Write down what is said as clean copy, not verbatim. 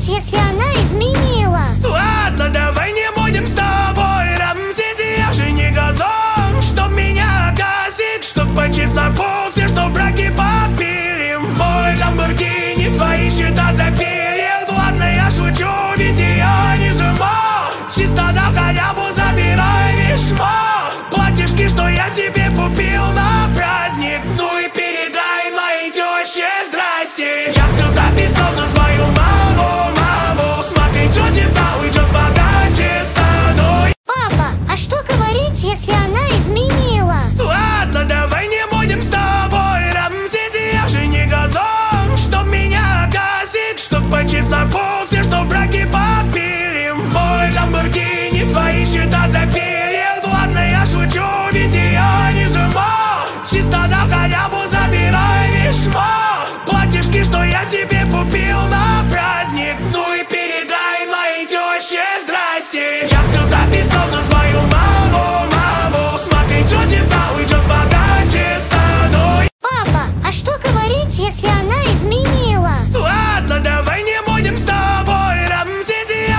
говорить, если она изменила? Ладно, давай не будем с тобой рамсить. Я же не газон, чтоб меня гасить, чтоб по чесноку все, что в браке попили. Мой Ламборгини твои счета запилил. Ладно, я шучу, ведь я не жму. Чисто на халяву забирай вишма. Платьишки, что я тебе купил на праздник. Ну и передай моей теще здрасте. Я все записал на свою маму. Смотри, чудеса, уйдет с подачи стану. Папа, а что говорить, если она изменила? Ладно, давай не будем с тобой рамсить. Я же не газон, чтоб меня гасить, чтоб по чесноку все, что в браке попили. Мой Ламборгини твои счета запилил. Ладно, я шучу, ведь я не жму. Чисто на халяву забирай вишма. Платьишки, что я тебе купил на